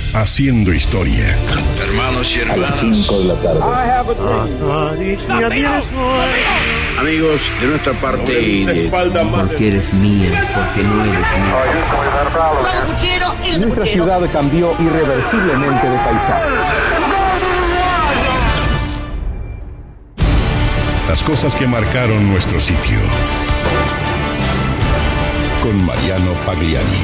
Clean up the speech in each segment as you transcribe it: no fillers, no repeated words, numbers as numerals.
haciendo historia. Hermanos y A hermanas, las 5 de la tarde. amigos, de nuestra parte y de... Porque eres mía, porque no eres mía. Nuestra ciudad cambió irreversiblemente de paisaje. Las cosas que marcaron nuestro sitio. Con Mariano Pagliari.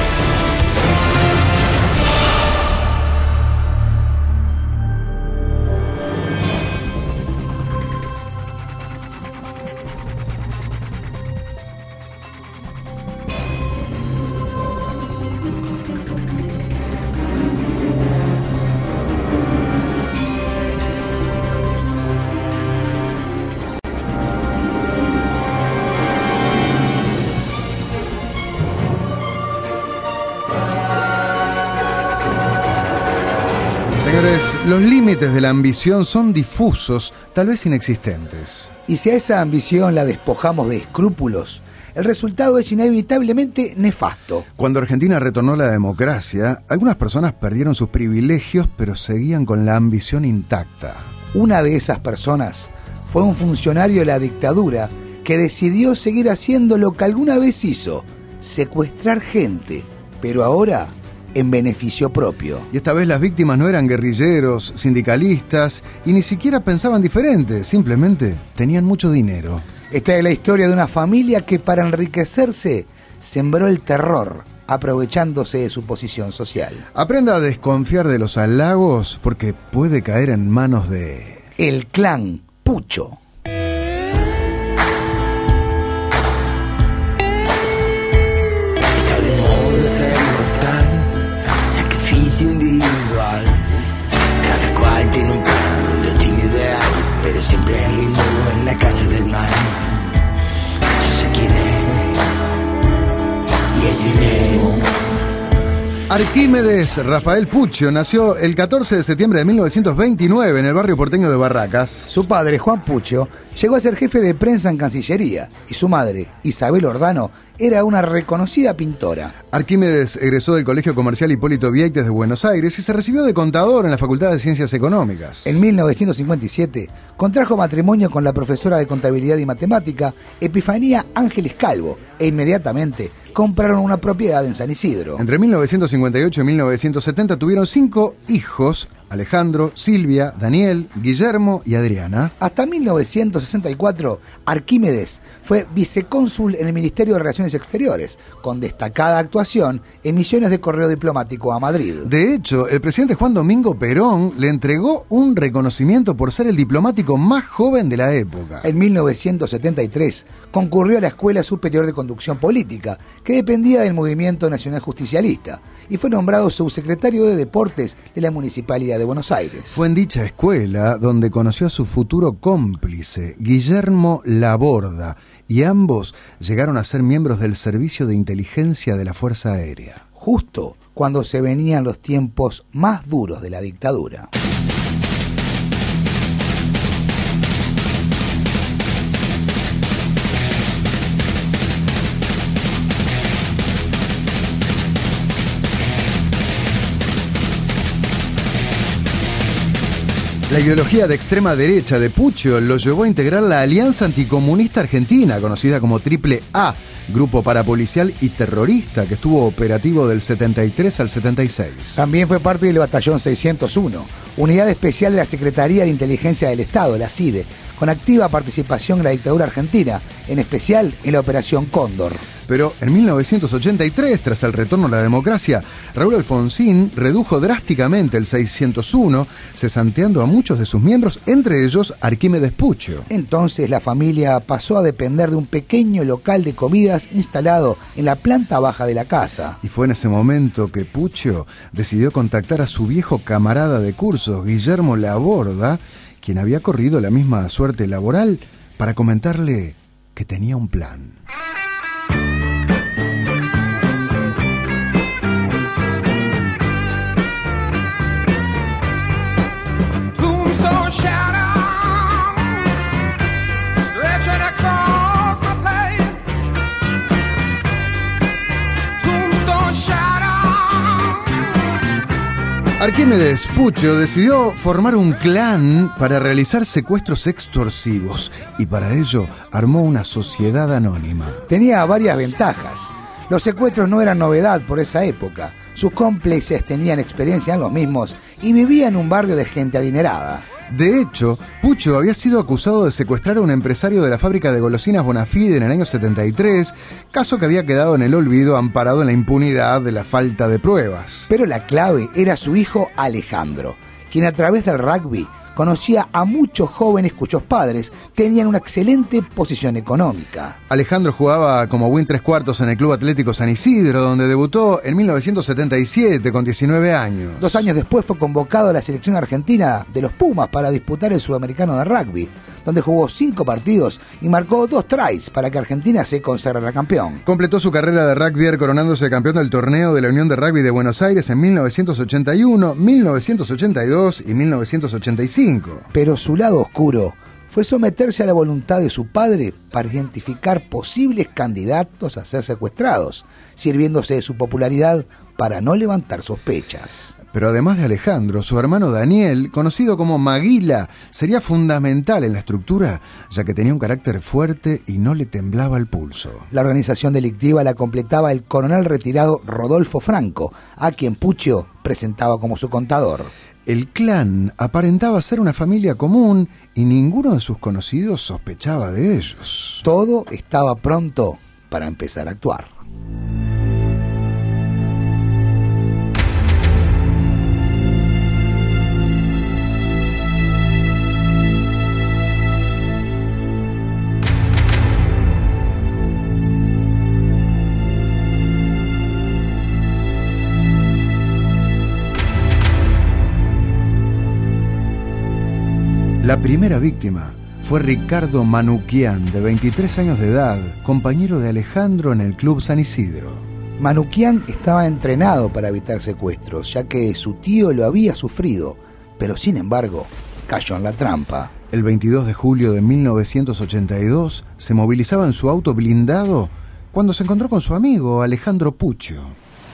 Señores, los límites de la ambición son difusos, tal vez inexistentes. Y si a esa ambición la despojamos de escrúpulos, el resultado es inevitablemente nefasto. Cuando Argentina retornó a la democracia, algunas personas perdieron sus privilegios, pero seguían con la ambición intacta. Una de esas personas fue un funcionario de la dictadura que decidió seguir haciendo lo que alguna vez hizo, secuestrar gente, pero ahora en beneficio propio. Y esta vez las víctimas no eran guerrilleros, sindicalistas, y ni siquiera pensaban diferente, simplemente tenían mucho dinero. Esta es la historia de una familia que para enriquecerse sembró el terror, aprovechándose de su posición social. Aprenda a desconfiar de los halagos porque puede caer en manos de... El clan Pucho. Está de moda ser mortal, sacrificio individual. Cada cual tiene un plan, un destino ideal, pero siempre hay alguien nuevo en la casa del mal. Yo sé quién es, y es dinero. Arquímedes Rafael Puccio nació el 14 de septiembre de 1929 en el barrio porteño de Barracas. Su padre, Juan Puccio, llegó a ser jefe de prensa en Cancillería y su madre, Isabel Ordano, era una reconocida pintora. Arquímedes egresó del Colegio Comercial Hipólito Vieites de Buenos Aires y se recibió de contador en la Facultad de Ciencias Económicas. En 1957 contrajo matrimonio con la profesora de Contabilidad y Matemática, Epifanía Ángeles Calvo, e inmediatamente compraron una propiedad en San Isidro. Entre 1958 y 1970 tuvieron 5 hijos: Alejandro, Silvia, Daniel, Guillermo y Adriana. Hasta 1964, Arquímedes fue vicecónsul en el Ministerio de Relaciones Exteriores, con destacada actuación en misiones de correo diplomático a Madrid. De hecho, el presidente Juan Domingo Perón le entregó un reconocimiento por ser el diplomático más joven de la época. En 1973 concurrió a la Escuela Superior de Conducción Política, que dependía del Movimiento Nacional Justicialista, y fue nombrado subsecretario de Deportes de la Municipalidad de Buenos Aires. Fue en dicha escuela donde conoció a su futuro cómplice, Guillermo Laborda, y ambos llegaron a ser miembros del Servicio de Inteligencia de la Fuerza Aérea. Justo cuando se venían los tiempos más duros de la dictadura. La ideología de extrema derecha de Puccio lo llevó a integrar la Alianza Anticomunista Argentina, conocida como Triple A, grupo parapolicial y terrorista que estuvo operativo del 73 al 76. También fue parte del Batallón 601, unidad especial de la Secretaría de Inteligencia del Estado, la CIDE, con activa participación en la dictadura argentina, en especial en la Operación Cóndor. Pero en 1983, tras el retorno a la democracia, Raúl Alfonsín redujo drásticamente el 601, cesanteando a muchos de sus miembros, entre ellos Arquímedes Puccio. Entonces la familia pasó a depender de un pequeño local de comidas instalado en la planta baja de la casa. Y fue en ese momento que Puccio decidió contactar a su viejo camarada de cursos, Guillermo Laborda, quien había corrido la misma suerte laboral, para comentarle que tenía un plan. Arquímedes Puccio decidió formar un clan para realizar secuestros extorsivos y para ello armó una sociedad anónima. Tenía varias ventajas. Los secuestros no eran novedad por esa época. Sus cómplices tenían experiencia en los mismos y vivían en un barrio de gente adinerada. De hecho, Puccio había sido acusado de secuestrar a un empresario de la fábrica de golosinas Bonafide en el año 73, caso que había quedado en el olvido amparado en la impunidad de la falta de pruebas. Pero la clave era su hijo Alejandro, quien a través del rugby conocía a muchos jóvenes cuyos padres tenían una excelente posición económica. Alejandro jugaba como win 3/4 en el Club Atlético San Isidro, donde debutó en 1977 con 19 años. 2 años después fue convocado a la selección argentina de los Pumas para disputar el Sudamericano de Rugby, donde jugó 5 partidos y marcó 2 tries para que Argentina se consagrara campeón. Completó su carrera de rugby coronándose campeón del torneo de la Unión de Rugby de Buenos Aires en 1981, 1982 y 1985. Pero su lado oscuro fue someterse a la voluntad de su padre para identificar posibles candidatos a ser secuestrados, sirviéndose de su popularidad para no levantar sospechas. Pero además de Alejandro, su hermano Daniel, conocido como Maguila, sería fundamental en la estructura, ya que tenía un carácter fuerte y no le temblaba el pulso. La organización delictiva la completaba el coronel retirado Rodolfo Franco, a quien Puccio presentaba como su contador. El clan aparentaba ser una familia común y ninguno de sus conocidos sospechaba de ellos. Todo estaba pronto para empezar a actuar. La primera víctima fue Ricardo Manuquian, de 23 años de edad, compañero de Alejandro en el Club San Isidro. Manuquian estaba entrenado para evitar secuestros, ya que su tío lo había sufrido, pero sin embargo, cayó en la trampa. El 22 de julio de 1982 se movilizaba en su auto blindado cuando se encontró con su amigo Alejandro Puccio.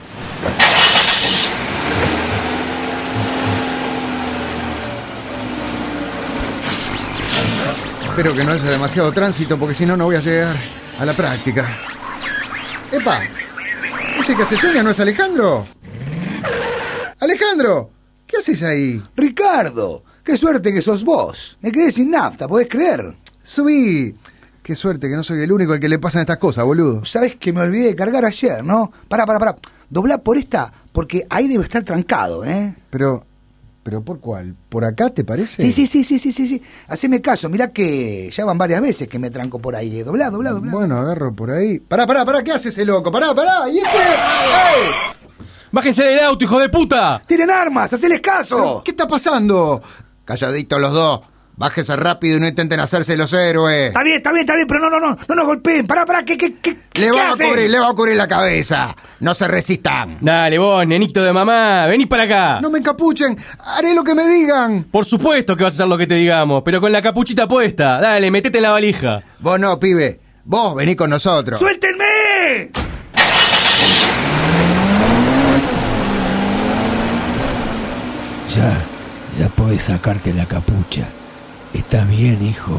Espero que no haya demasiado tránsito porque si no, no voy a llegar a la práctica. ¡Epa! ¿Ese que hace señas no es Alejandro? ¡Alejandro! ¿Qué haces ahí? ¡Ricardo! ¡Qué suerte que sos vos! Me quedé sin nafta, ¿podés creer? Subí. Qué suerte que no soy el único al que le pasan estas cosas, boludo. Sabés que me olvidé de cargar ayer, ¿no? Pará. Doblá por esta, porque ahí debe estar trancado, ¿eh? ¿Pero por cuál? ¿Por acá te parece? Sí. Haceme caso, mirá que ya van varias veces que me tranco por ahí. Doblá. Bueno, agarro por ahí. Pará, ¿qué hace ese loco? Pará. ¿Y este? ¡Ey! ¡Bájense del auto, hijo de puta! ¡Tienen armas! ¡Haceles caso! ¿Qué está pasando? Calladitos los dos. Bájese rápido y no intenten hacerse los héroes. Está bien, pero no nos golpeen. Pará, ¿qué le va a cubrir la cabeza. No se resistan. Dale vos, nenito de mamá, vení para acá. No me encapuchen, haré lo que me digan. Por supuesto que vas a hacer lo que te digamos, pero con la capuchita puesta. Dale, metete en la valija. Vos no, pibe. Vos vení con nosotros. ¡Suéltenme! Ya podés sacarte la capucha. ¿Estás bien, hijo?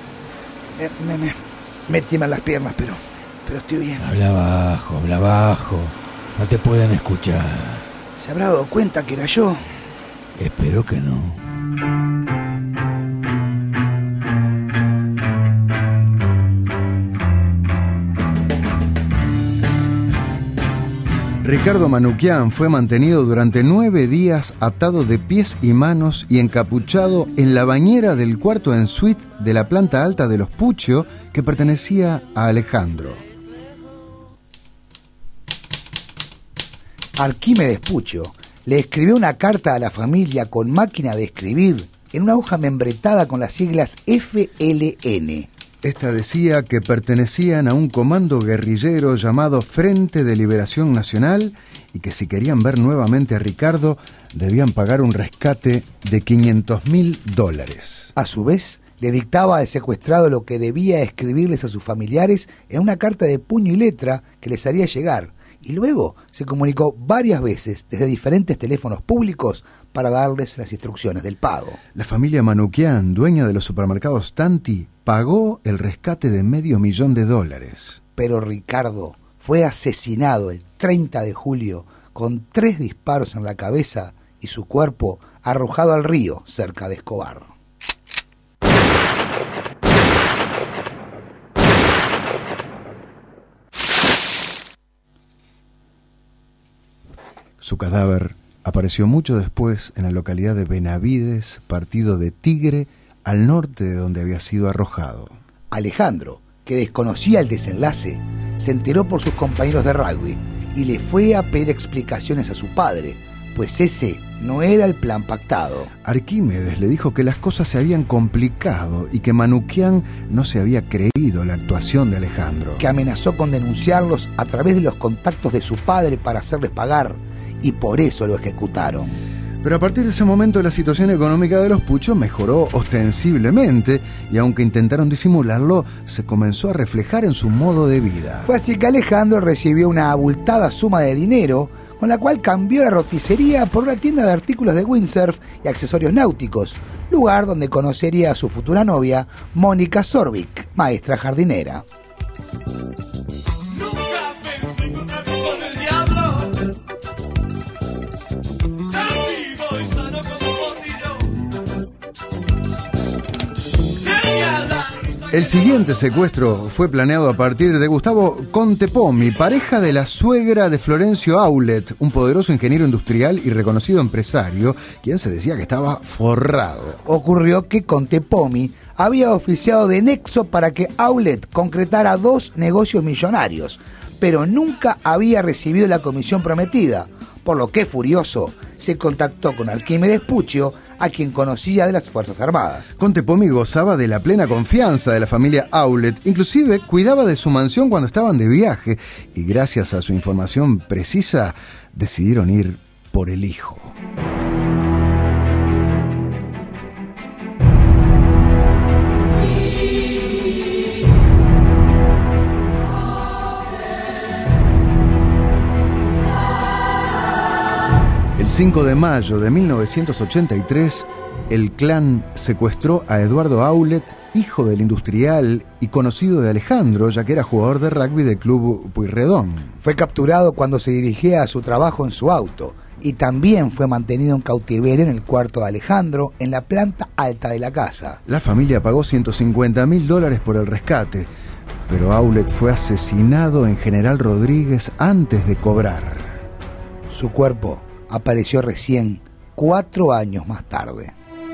Me tiemblan las piernas, pero estoy bien. Habla bajo. No te pueden escuchar. ¿Se habrá dado cuenta que era yo? Espero que no. Ricardo Manuquian fue mantenido durante 9 días atado de pies y manos y encapuchado en la bañera del cuarto en suite de la planta alta de los Puccio, que pertenecía a Alejandro. Arquímedes Puccio le escribió una carta a la familia con máquina de escribir en una hoja membretada con las siglas FLN. Esta decía que pertenecían a un comando guerrillero llamado Frente de Liberación Nacional y que si querían ver nuevamente a Ricardo debían pagar un rescate de $500.000. A su vez, le dictaba al secuestrado lo que debía escribirles a sus familiares en una carta de puño y letra que les haría llegar y luego se comunicó varias veces desde diferentes teléfonos públicos para darles las instrucciones del pago. La familia Manoukian, dueña de los supermercados Tanti, pagó el rescate de $500,000. Pero Ricardo fue asesinado el 30 de julio con 3 disparos en la cabeza y su cuerpo arrojado al río cerca de Escobar. Su cadáver apareció mucho después en la localidad de Benavides, partido de Tigre, al norte de donde había sido arrojado. Alejandro, que desconocía el desenlace, se enteró por sus compañeros de rugby y le fue a pedir explicaciones a su padre, pues ese no era el plan pactado. Arquímedes le dijo que las cosas se habían complicado y que Manoukian no se había creído la actuación de Alejandro. Que amenazó con denunciarlos a través de los contactos de su padre para hacerles pagar, y por eso lo ejecutaron. Pero a partir de ese momento la situación económica de los Pucho mejoró ostensiblemente y aunque intentaron disimularlo, se comenzó a reflejar en su modo de vida. Fue así que Alejandro recibió una abultada suma de dinero con la cual cambió la roticería por una tienda de artículos de windsurf y accesorios náuticos, lugar donde conocería a su futura novia, Mónica Sorvik, maestra jardinera. El siguiente secuestro fue planeado a partir de Gustavo Contepomi, pareja de la suegra de Florencio Aulet, un poderoso ingeniero industrial y reconocido empresario, quien se decía que estaba forrado. Ocurrió que Contepomi había oficiado de nexo para que Aulet concretara 2 negocios millonarios, pero nunca había recibido la comisión prometida, por lo que furioso se contactó con Arquímedes Puccio, a quien conocía de las Fuerzas Armadas. Contepomi gozaba de la plena confianza de la familia Aulet, inclusive cuidaba de su mansión cuando estaban de viaje, y gracias a su información precisa, decidieron ir por el hijo. El 5 de mayo de 1983, el clan secuestró a Eduardo Aulet, hijo del industrial y conocido de Alejandro, ya que era jugador de rugby del club Pueyrredón. Fue capturado cuando se dirigía a su trabajo en su auto y también fue mantenido en cautiverio en el cuarto de Alejandro, en la planta alta de la casa. La familia pagó $150,000 por el rescate, pero Aulet fue asesinado en General Rodríguez antes de cobrar. Su cuerpo apareció recién 4 años más tarde.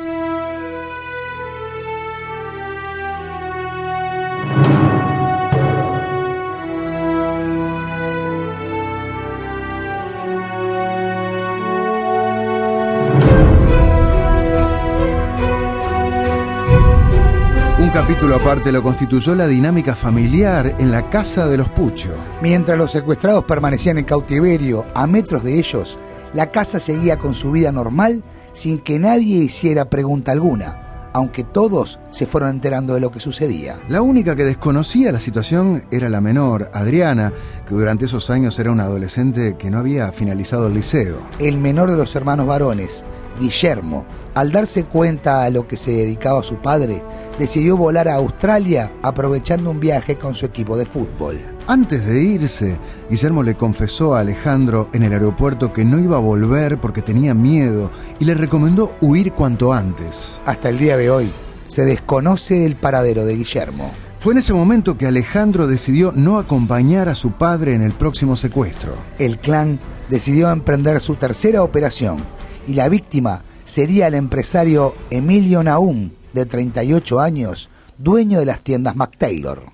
Un capítulo aparte lo constituyó la dinámica familiar en la casa de los Puccio. Mientras los secuestrados permanecían en cautiverio a metros de ellos, la casa seguía con su vida normal sin que nadie hiciera pregunta alguna, aunque todos se fueron enterando de lo que sucedía. La única que desconocía la situación era la menor, Adriana, que durante esos años era una adolescente que no había finalizado el liceo. El menor de los hermanos varones, Guillermo, al darse cuenta a lo que se dedicaba su padre, decidió volar a Australia aprovechando un viaje con su equipo de fútbol. Antes de irse, Guillermo le confesó a Alejandro en el aeropuerto que no iba a volver porque tenía miedo y le recomendó huir cuanto antes. Hasta el día de hoy, se desconoce el paradero de Guillermo. Fue en ese momento que Alejandro decidió no acompañar a su padre en el próximo secuestro. El clan decidió emprender su tercera operación y la víctima sería el empresario Emilio Nahum, de 38 años, dueño de las tiendas McTaylor.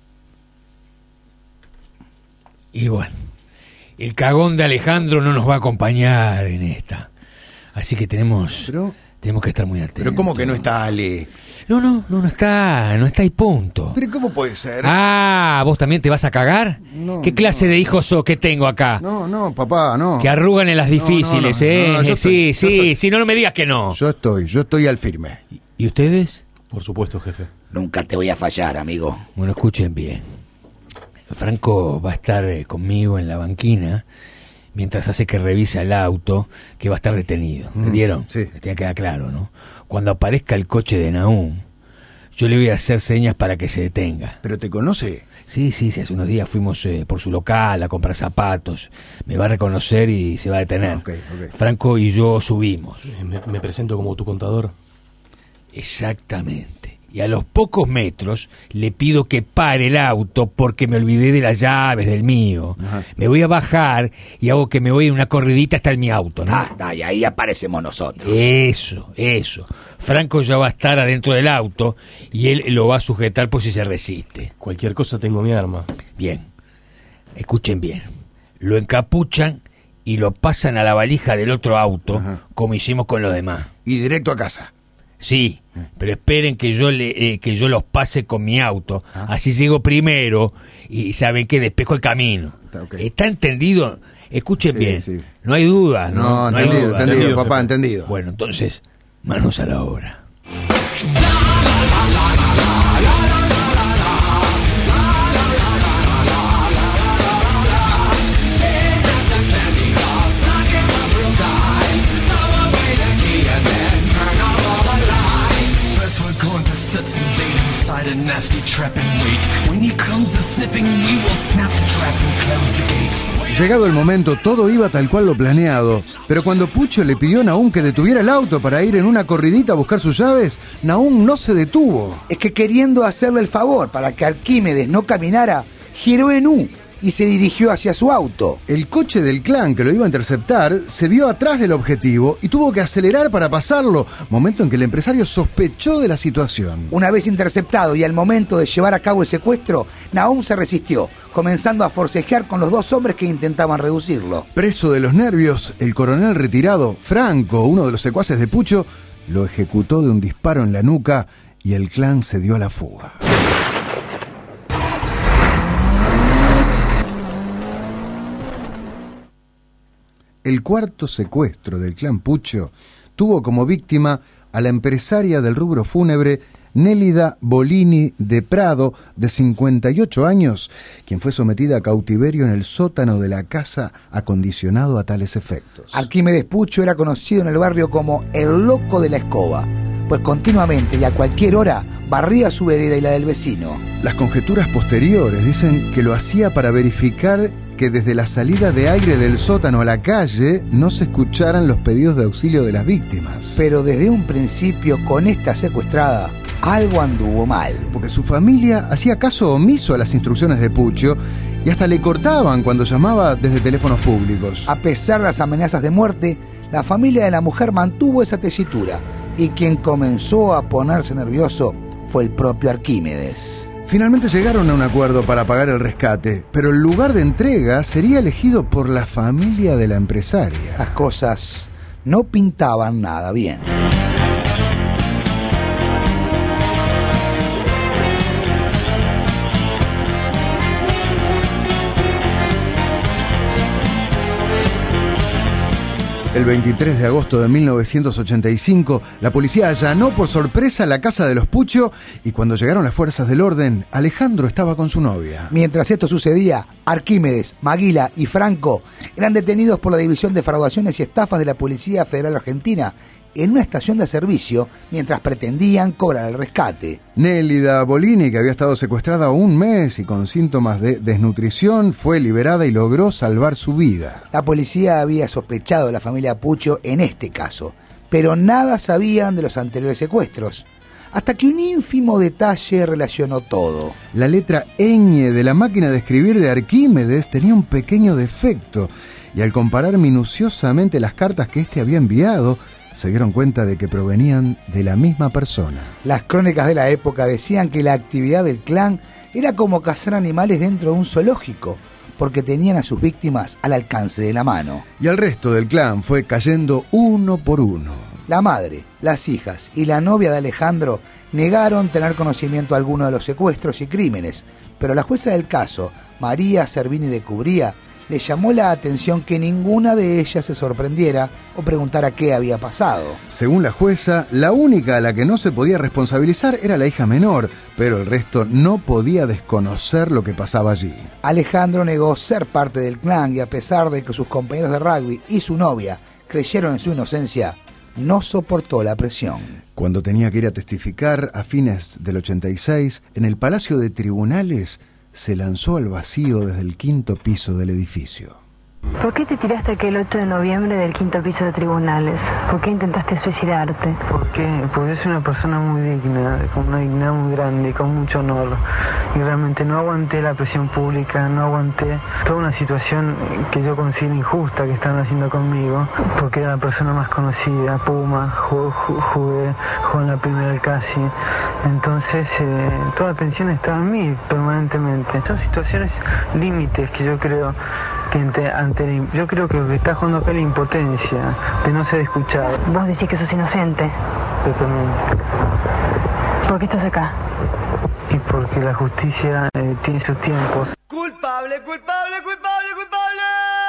Y bueno, el cagón de Alejandro no nos va a acompañar en esta. Así que tenemos que estar muy atentos. Pero ¿cómo que no está Ale? No está y punto. Pero ¿cómo puede ser? Ah, ¿vos también te vas a cagar? No, ¿Qué clase de hijos sos que tengo acá? No, papá, no. Que arrugan en las difíciles, sí, no me digas que no. Yo estoy al firme. ¿Y ustedes? Por supuesto, jefe. Nunca te voy a fallar, amigo. Bueno, escuchen bien. Franco va a estar conmigo en la banquina mientras hace que revisa el auto, que va a estar detenido. ¿Entendieron? Sí. Les tiene que quedar claro, ¿no? Cuando aparezca el coche de Nahum, yo le voy a hacer señas para que se detenga. ¿Pero te conoce? Sí, hace unos días fuimos por su local a comprar zapatos. Me va a reconocer y se va a detener. Ok. Franco y yo subimos. Me presento como tu contador. Exactamente. Y a los pocos metros le pido que pare el auto porque me olvidé de las llaves del mío. Ajá. Me voy a bajar y hago que me voy en una corridita hasta mi auto, ¿no? Y ahí aparecemos nosotros. Eso. Franco ya va a estar adentro del auto y él lo va a sujetar por si se resiste. Cualquier cosa tengo mi arma. Bien, escuchen bien. Lo encapuchan y lo pasan a la valija del otro auto, Ajá. como hicimos con los demás. Y directo a casa. Sí, pero esperen que yo los pase con mi auto, así llego primero y saben que despejo el camino. Okay. ¿Está entendido? Escuchen bien, Sí. no hay duda. No, hay entendido, duda. entendido, papá, entendido. Bueno, entonces, manos a la obra. A nasty trap and wait. When he comes a sniffing, we will snap the trap and close the gate. Llegado el momento, todo iba tal cual lo planeado. Pero cuando Pucho le pidió a Nahum que detuviera el auto para ir en una corridita a buscar sus llaves, Nahum no se detuvo. Es que queriendo hacerle el favor para que Arquímedes no caminara, giró en U y se dirigió hacia su auto. El coche del clan que lo iba a interceptar se vio atrás del objetivo y tuvo que acelerar para pasarlo, momento en que el empresario sospechó de la situación. Una vez interceptado y al momento de llevar a cabo el secuestro, Nahum se resistió, comenzando a forcejear con los dos hombres que intentaban reducirlo. Preso de los nervios, el coronel retirado, Franco, uno de los secuaces de Pucho, lo ejecutó de un disparo en la nuca y el clan se dio a la fuga. El cuarto secuestro del clan Pucho tuvo como víctima a la empresaria del rubro fúnebre Nélida Bolini de Prado, de 58 años, quien fue sometida a cautiverio en el sótano de la casa acondicionado a tales efectos. Arquímedes Pucho era conocido en el barrio como el loco de la escoba, pues continuamente y a cualquier hora barría su vereda y la del vecino. Las conjeturas posteriores dicen que lo hacía para verificar que desde la salida de aire del sótano a la calle no se escucharan los pedidos de auxilio de las víctimas. Pero desde un principio, con esta secuestrada, algo anduvo mal. Porque su familia hacía caso omiso a las instrucciones de Pucho y hasta le cortaban cuando llamaba desde teléfonos públicos. A pesar de las amenazas de muerte, la familia de la mujer mantuvo esa tesitura y quien comenzó a ponerse nervioso fue el propio Arquímedes. Finalmente llegaron a un acuerdo para pagar el rescate, pero el lugar de entrega sería elegido por la familia de la empresaria. Las cosas no pintaban nada bien. El 23 de agosto de 1985, la policía allanó por sorpresa la casa de los Pucho y cuando llegaron las fuerzas del orden, Alejandro estaba con su novia. Mientras esto sucedía, Arquímedes, Maguila y Franco eran detenidos por la División de Fraudaciones y Estafas de la Policía Federal Argentina en una estación de servicio mientras pretendían cobrar el rescate. Nélida Bolini, que había estado secuestrada un mes y con síntomas de desnutrición, fue liberada y logró salvar su vida. La policía había sospechado de la familia Pucho en este caso, pero nada sabían de los anteriores secuestros, hasta que un ínfimo detalle relacionó todo. La letra ñ de la máquina de escribir de Arquímedes tenía un pequeño defecto, y al comparar minuciosamente las cartas que éste había enviado, se dieron cuenta de que provenían de la misma persona. Las crónicas de la época decían que la actividad del clan era como cazar animales dentro de un zoológico, porque tenían a sus víctimas al alcance de la mano. Y el resto del clan fue cayendo uno por uno. La madre, las hijas y la novia de Alejandro negaron tener conocimiento alguno de los secuestros y crímenes, pero la jueza del caso, María Servini de Cubría, le llamó la atención que ninguna de ellas se sorprendiera o preguntara qué había pasado. Según la jueza, la única a la que no se podía responsabilizar era la hija menor, pero el resto no podía desconocer lo que pasaba allí. Alejandro negó ser parte del clan y a pesar de que sus compañeros de rugby y su novia creyeron en su inocencia, no soportó la presión. Cuando tenía que ir a testificar a fines del 86, en el Palacio de Tribunales, se lanzó al vacío desde el 5º piso del edificio. ¿Por qué te tiraste aquel 8 de noviembre del 5º piso de tribunales? ¿Por qué intentaste suicidarte? Porque soy una persona muy digna, con una dignidad muy grande, con mucho honor. Y realmente no aguanté la presión pública, no aguanté toda una situación que yo considero injusta que están haciendo conmigo, porque era la persona más conocida, Puma, jugué en la primera del casi. Entonces, toda la atención estaba en mí permanentemente. Son situaciones límites que yo creo que yo creo que lo que está jugando acá es la impotencia de no ser escuchado. Vos decís que sos inocente. Totalmente. ¿Por qué estás acá? Y porque la justicia tiene sus tiempos. Culpable, culpable, culpable, culpable.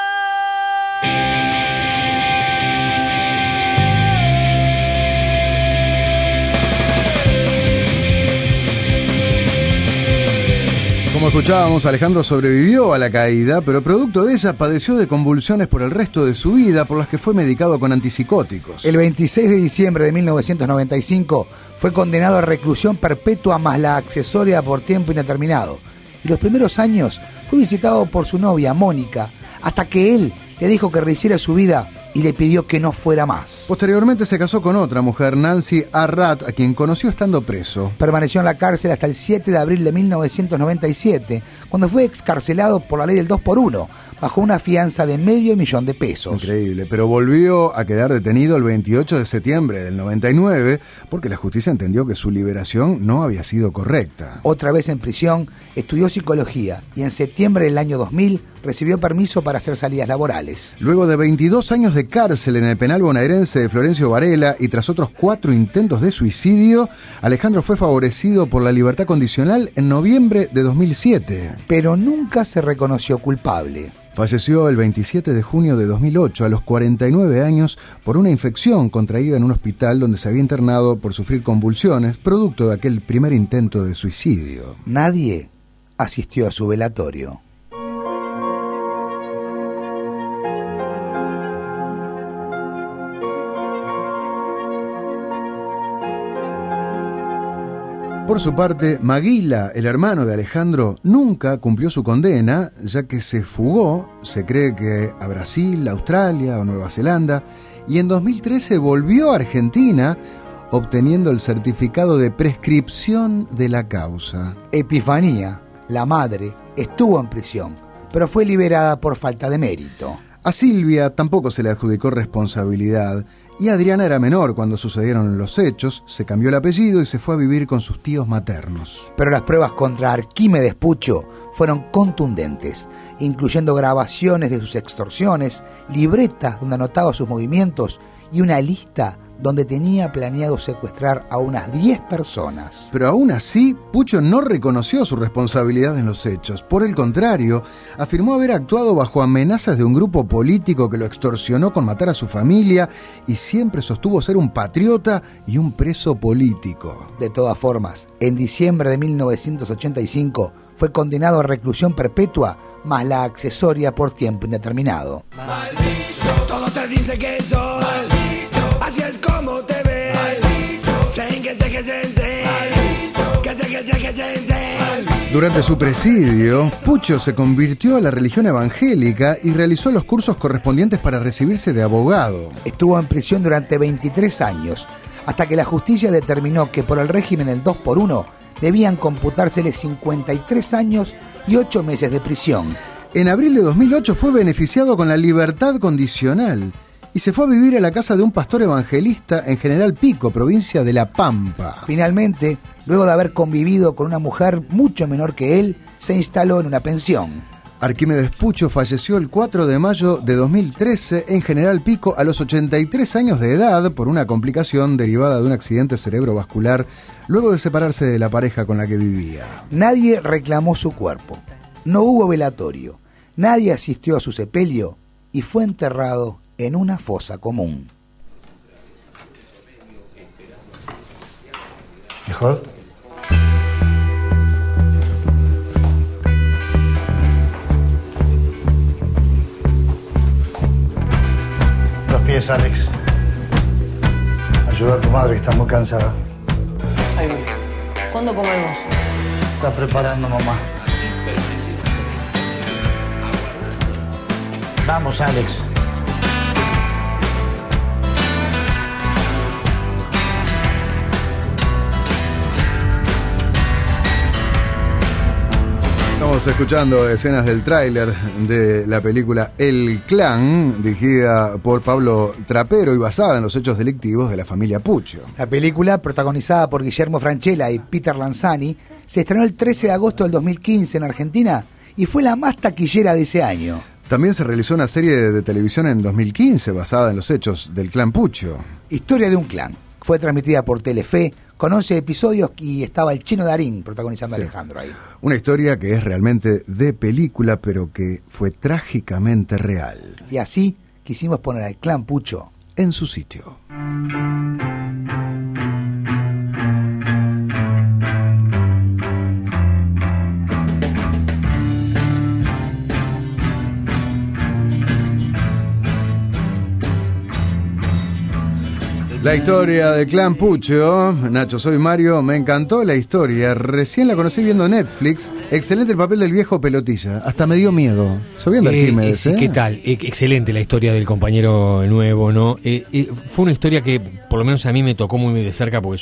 Como escuchábamos, Alejandro sobrevivió a la caída, pero producto de ella padeció de convulsiones por el resto de su vida, por las que fue medicado con antipsicóticos. El 26 de diciembre de 1995 fue condenado a reclusión perpetua más la accesoria por tiempo indeterminado. Y los primeros años fue visitado por su novia, Mónica, hasta que él le dijo que rehiciera su vida y le pidió que no fuera más. Posteriormente se casó con otra mujer, Nancy Arrat, a quien conoció estando preso. Permaneció en la cárcel hasta el 7 de abril de 1997, cuando fue excarcelado por la ley del 2x1, bajo una fianza de $500,000 Increíble, pero volvió a quedar detenido el 28 de septiembre del 99, porque la justicia entendió que su liberación no había sido correcta. Otra vez en prisión, estudió psicología y en septiembre del año 2000 recibió permiso para hacer salidas laborales. Luego de 22 años de cárcel en el penal bonaerense de Florencio Varela y tras otros 4 intentos de suicidio, Alejandro fue favorecido por la libertad condicional en noviembre de 2007. Pero nunca se reconoció culpable. Falleció el 27 de junio de 2008 a los 49 años por una infección contraída en un hospital donde se había internado por sufrir convulsiones, producto de aquel primer intento de suicidio. Nadie asistió a su velatorio. Por su parte, Maguila, el hermano de Alejandro, nunca cumplió su condena, ya que se fugó, se cree que a Brasil, Australia o Nueva Zelanda, y en 2013 volvió a Argentina, obteniendo el certificado de prescripción de la causa. Epifanía, la madre, estuvo en prisión, pero fue liberada por falta de mérito. A Silvia tampoco se le adjudicó responsabilidad, y Adriana era menor cuando sucedieron los hechos, se cambió el apellido y se fue a vivir con sus tíos maternos. Pero las pruebas contra Arquímedes Pucho fueron contundentes, incluyendo grabaciones de sus extorsiones, libretas donde anotaba sus movimientos y una lista donde tenía planeado secuestrar a unas 10 personas. Pero aún así, Pucho no reconoció su responsabilidad en los hechos. Por el contrario, afirmó haber actuado bajo amenazas de un grupo político que lo extorsionó con matar a su familia y siempre sostuvo ser un patriota y un preso político. De todas formas, en diciembre de 1985 fue condenado a reclusión perpetua más la accesoria por tiempo indeterminado. Maldito, todo te dice que soy maldito, así es como te ves. Durante su presidio, Pucho se convirtió a la religión evangélica y realizó los cursos correspondientes para recibirse de abogado. Estuvo en prisión durante 23 años, hasta que la justicia determinó que por el régimen del 2x1 debían computársele 53 años y 8 meses de prisión. En abril de 2008 fue beneficiado con la libertad condicional y se fue a vivir a la casa de un pastor evangelista en General Pico, provincia de La Pampa. Finalmente, luego de haber convivido con una mujer mucho menor que él, se instaló en una pensión. Arquímedes Pucho falleció el 4 de mayo de 2013 en General Pico a los 83 años de edad por una complicación derivada de un accidente cerebrovascular luego de separarse de la pareja con la que vivía. Nadie reclamó su cuerpo. No hubo velatorio. Nadie asistió a su sepelio y fue enterrado en una fosa común. ¿Mejor? Los pies, Alex. Ayuda a tu madre que está muy cansada. Ahí voy. ¿Cuándo comemos? Está preparando mamá. Vamos, Alex. Estamos escuchando escenas del tráiler de la película El Clan, dirigida por Pablo Trapero y basada en los hechos delictivos de la familia Puccio. La película, protagonizada por Guillermo Francella y Peter Lanzani, se estrenó el 13 de agosto del 2015 en Argentina y fue la más taquillera de ese año. También se realizó una serie de televisión en 2015 basada en los hechos del clan Puccio. Historia de un clan. Fue transmitida por Telefe con 11 episodios y estaba el Chino Darín protagonizando a Alejandro ahí. Una historia que es realmente de película, pero que fue trágicamente real. Y así quisimos poner al clan Puccio en su sitio. La historia del clan Puccio. Nacho, soy Mario, me encantó la historia, recién la conocí viendo Netflix. Excelente el papel del viejo Pelotilla, hasta me dio miedo. Soy bien de Arquímedes, sí, ¿qué tal? Excelente la historia del compañero nuevo, ¿no? Fue una historia que por lo menos a mí me tocó muy de cerca porque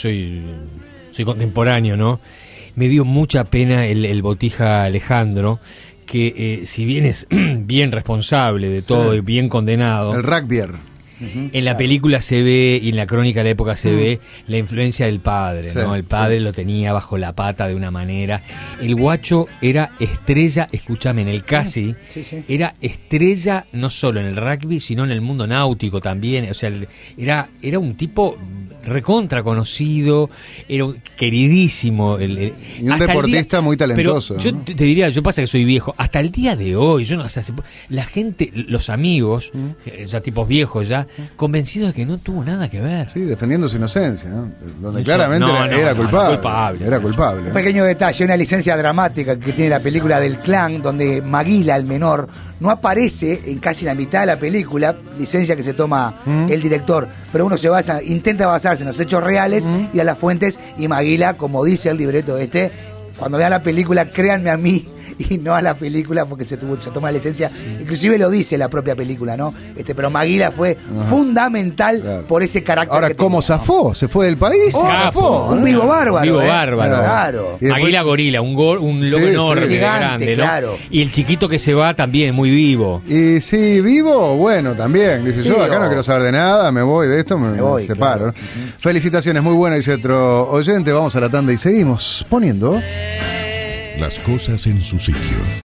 soy contemporáneo, ¿no? Me dio mucha pena el botija Alejandro, que si bien es bien responsable de todo y bien condenado. El rugbyer. En la película se ve, y en la crónica de la época se ve, la influencia del padre, ¿no? El padre lo tenía bajo la pata de una manera. El guacho era estrella, escúchame, en el Casi, era estrella no solo en el rugby, sino en el mundo náutico también. O sea, era un tipo recontra conocido, era queridísimo. Y un deportista muy talentoso. Pero yo te diría, yo pasa que soy viejo, hasta el día de hoy, yo no sé, la gente, los amigos, ya tipos viejos ya, convencidos de que no tuvo nada que ver. Sí, defendiendo su inocencia, ¿no? Donde claramente era culpable. Era culpable. Un pequeño detalle, una licencia dramática que tiene la película del clan, donde Maguila, el menor, no aparece en casi la mitad de la película, licencia que se toma el director, pero uno intenta basarse en los hechos reales y a las fuentes, y Maguila, como dice el libreto cuando vean la película, créanme a mí y no a la película, porque se toma la licencia, inclusive lo dice la propia película, ¿no? Pero Maguila fue fundamental por ese carácter. Ahora, que ¿cómo zafó? ¿Se fue del país? Zafó, un vivo bárbaro. Un vivo bárbaro. Claro. Maguila gorila, un lobo enorme, gigante, grande, ¿no? claro. Y el chiquito que se va también, muy vivo. Y sí, vivo, bueno, también. Dice, yo acá no quiero saber de nada, me voy de esto, me separo. Claro. Felicitaciones, muy buena, dice otro oyente. Vamos a la tanda y seguimos poniendo las cosas en su sitio.